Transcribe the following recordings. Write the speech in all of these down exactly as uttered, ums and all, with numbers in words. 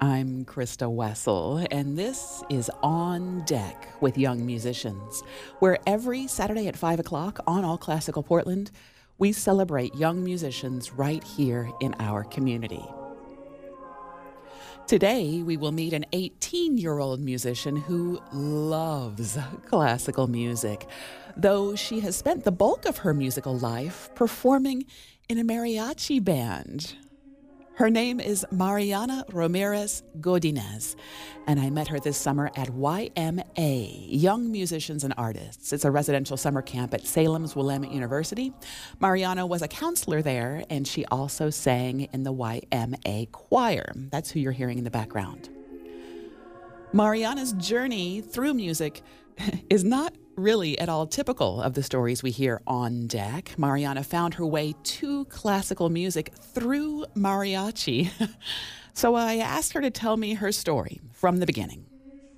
I'm Krista Wessel, and this is On Deck with Young Musicians, where every Saturday at five o'clock on All Classical Portland, we celebrate young musicians right here in our community. Today, we will meet an eighteen-year-old musician who loves classical music, though she has spent the bulk of her musical life performing in a mariachi band. Her name is Mariana Ramirez Godinez, and I met her this summer at Y M A, Young Musicians and Artists. It's a residential summer camp at Salem's Willamette University. Mariana was a counselor there, and she also sang in the Y M A choir. That's who you're hearing in the background. Mariana's journey through music is not really at all typical of the stories we hear on deck. Mariana found her way to classical music through mariachi. So I asked her to tell me her story from the beginning.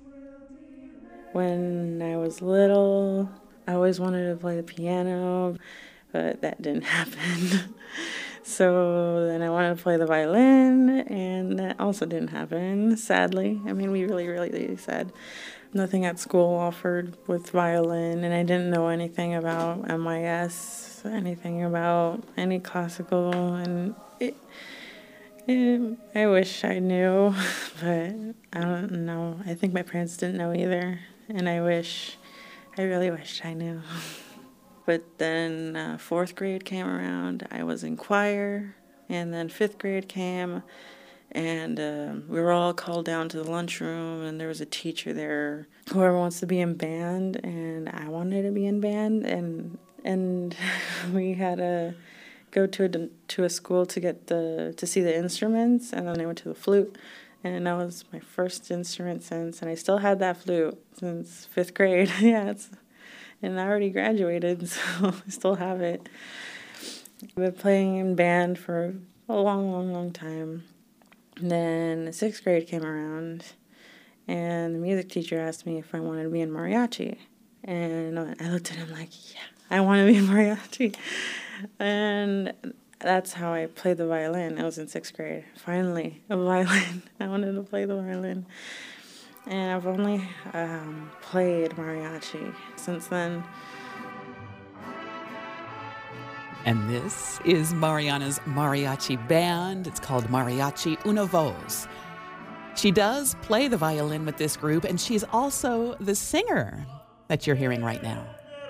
When I was little, I always wanted to play the piano, but that didn't happen. So then I wanted to play the violin, and that also didn't happen, sadly. I mean, we really, really, really sad. Nothing at school offered with violin, and I didn't know anything about M I S, anything about any classical, and it, it, I wish I knew, but I don't know. I think my parents didn't know either, and I wish, I really wished I knew. But then uh, fourth grade came around, I was in choir, and then fifth grade came, and uh, we were all called down to the lunchroom, and there was a teacher there. Whoever wants to be in band, and I wanted to be in band, and and we had to go to a to a school to get the to see the instruments, and then I went to the flute, and that was my first instrument since, and I still had that flute since fifth grade. yeah, it's, and I already graduated, so I still have it. I've been playing in band for a long, long, long time. Then sixth grade came around, and the music teacher asked me if I wanted to be in mariachi. And I looked at him like, yeah, I want to be in mariachi. And that's how I played the violin. I was in sixth grade. Finally, a violin. I wanted to play the violin. And I've only um, played mariachi since then. And this is Mariana's mariachi band. It's called Mariachi Una Voz. She does play the violin with this group, and she's also the singer that you're hearing right now.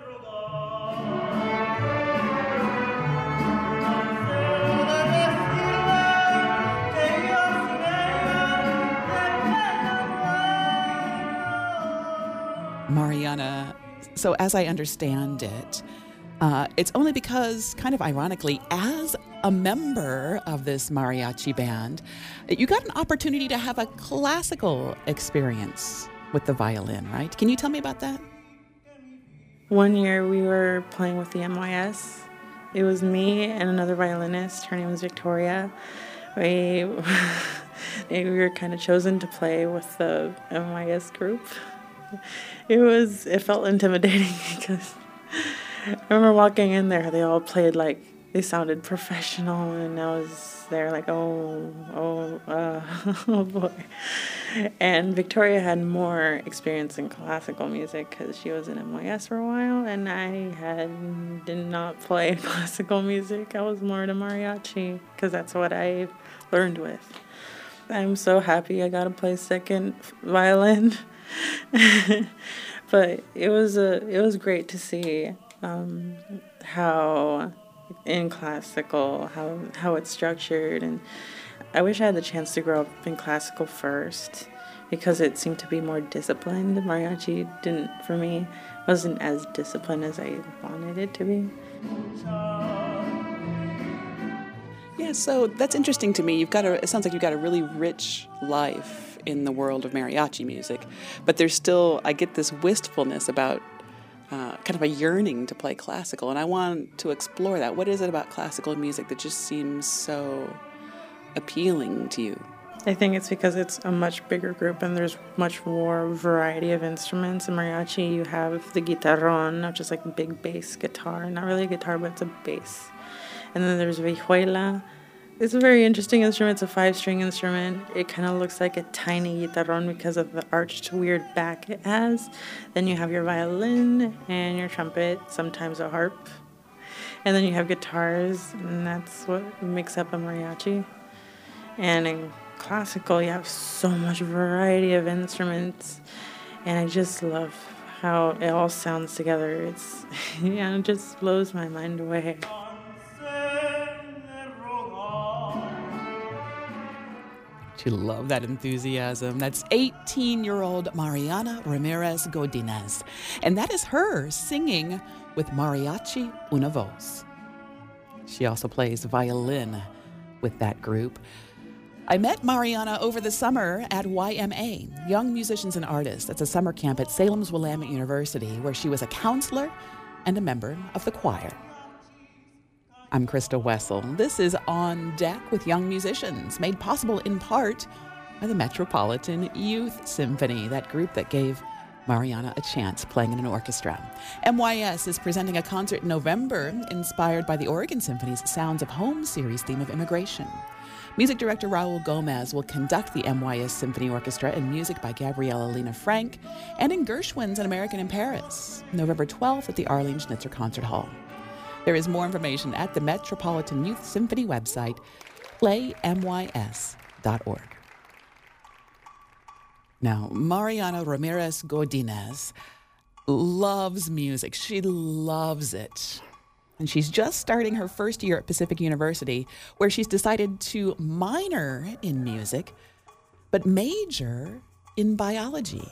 Mariana, so as I understand it, Uh, it's only because, kind of ironically, as a member of this mariachi band, you got an opportunity to have a classical experience with the violin, right? Can you tell me about that? One year we were playing with the M Y S. It was me and another violinist. Her name was Victoria. We, we were kind of chosen to play with the M Y S group. It was, it felt intimidating because I remember walking in there, they all played like, they sounded professional, and I was there like, oh, oh, uh, oh boy. And Victoria had more experience in classical music because she was in M Y S for a while, and I had did not play classical music. I was more into mariachi because that's what I learned with. I'm so happy I got to play second violin. But it was a, it was great to see um, how in classical, how how it's structured, and I wish I had the chance to grow up in classical first because it seemed to be more disciplined. Mariachi didn't, for me, wasn't as disciplined as I wanted it to be. Yeah, so that's interesting to me. You've got a, it sounds like you've got a really rich life in the world of mariachi music, but there's still, I get this wistfulness about uh, kind of a yearning to play classical, and I want to explore that. What is it about classical music that just seems so appealing to you? I think it's because it's a much bigger group and there's much more variety of instruments. In mariachi, you have the guitarrón, which is like a big bass guitar. Not really a guitar, but it's a bass. And then there's vihuela, It's a very interesting instrument. It's a five-string instrument. It kind of looks like a tiny guitarrón because of the arched, weird back it has. Then you have your violin and your trumpet, sometimes a harp. And then you have guitars, and that's what makes up a mariachi. And in classical, you have so much variety of instruments. And I just love how it all sounds together. It's, yeah, it just blows my mind away. You love that enthusiasm. That's eighteen-year-old Mariana Ramirez Godinez. And that is her singing with Mariachi Una Voz. She also plays violin with that group. I met Mariana over the summer at Y M A, Young Musicians and Artists. That's a summer camp at Salem's Willamette University, where she was a counselor and a member of the choir. I'm Krista Wessel. This is On Deck with Young Musicians, made possible in part by the Metropolitan Youth Symphony, that group that gave Mariana a chance playing in an orchestra. M Y S is presenting a concert in November inspired by the Oregon Symphony's Sounds of Home series theme of immigration. Music director Raul Gomez will conduct the M Y S Symphony Orchestra and music by Gabriela Lena Frank and in Gershwin's An American in Paris, November twelfth at the Arlene Schnitzer Concert Hall. There is more information at the Metropolitan Youth Symphony website, play m y s dot org. Now, Mariana Ramirez Godinez loves music. She loves it. And she's just starting her first year at Pacific University, where she's decided to minor in music, but major in biology.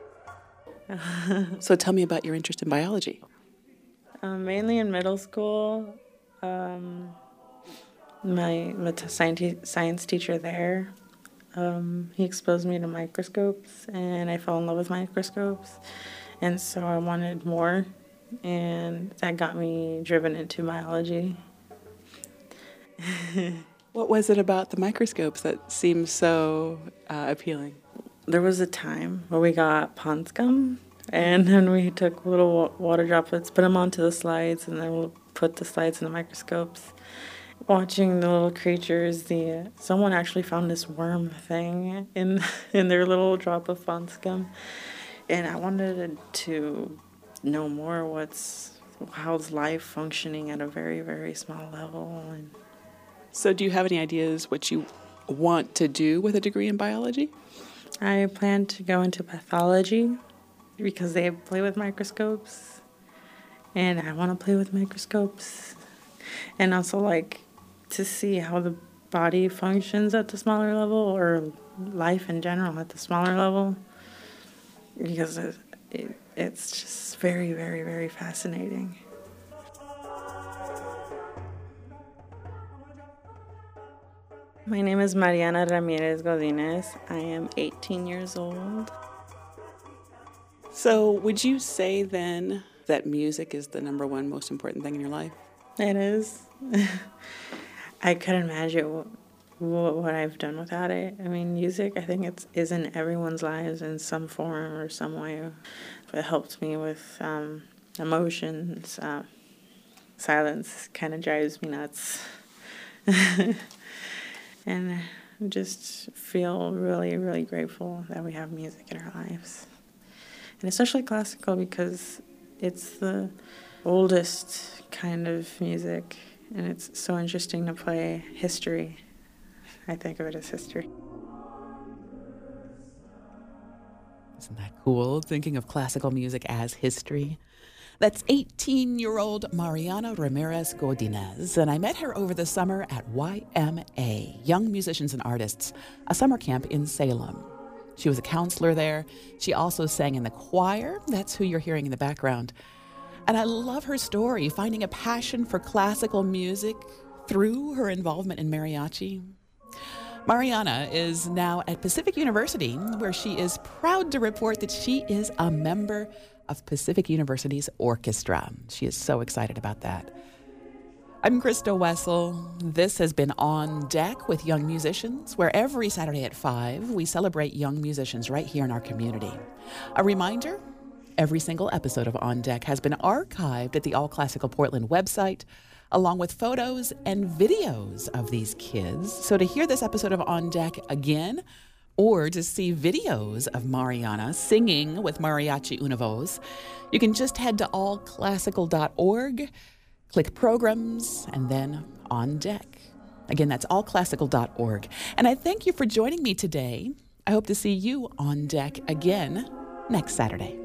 So tell me about your interest in biology. Um, mainly in middle school, um, my, my t- science, science teacher there, um, he exposed me to microscopes, and I fell in love with microscopes, and so I wanted more, and that got me driven into biology. What was it about the microscopes that seemed so uh, appealing? There was a time where we got pond scum, and then we took little water droplets, put them onto the slides, and then we'll put the slides in the microscopes. Watching the little creatures, the someone actually found this worm thing in in their little drop of pond scum, and I wanted to know more. What's how's life functioning at a very very small level? And so, do you have any ideas what you want to do with a degree in biology? I plan to go into pathology, because they play with microscopes, and I want to play with microscopes, and also like to see how the body functions at the smaller level, or life in general at the smaller level, because it, it, it's just very, very, very fascinating. My name is Mariana Ramirez Godinez. I am eighteen years old. So would you say then that music is the number one most important thing in your life? It is. I couldn't imagine what, what, what I've done without it. I mean, music, I think it's is in everyone's lives in some form or some way. It helps me with um, emotions. Uh, silence kind of drives me nuts. And I just feel really, really grateful that we have music in our lives. And especially classical, because it's the oldest kind of music, and it's so interesting to play history. I think of it as history. Isn't that cool, thinking of classical music as history? That's eighteen-year-old Mariana Ramirez Godinez, and I met her over the summer at Y M A, Young Musicians and Artists, a summer camp in Salem. She was a counselor there. She also sang in the choir. That's who you're hearing in the background. And I love her story, finding a passion for classical music through her involvement in mariachi. Mariana is now at Pacific University, where she is proud to report that she is a member of Pacific University's orchestra. She is so excited about that. I'm Krista Wessel. This has been On Deck with Young Musicians, where every Saturday at five, we celebrate young musicians right here in our community. A reminder, every single episode of On Deck has been archived at the All Classical Portland website, along with photos and videos of these kids. So to hear this episode of On Deck again, or to see videos of Mariana singing with Mariachi Una Voz, you can just head to all classical dot org, click Programs, and then On Deck. Again, that's all classical dot org. And I thank you for joining me today. I hope to see you on deck again next Saturday.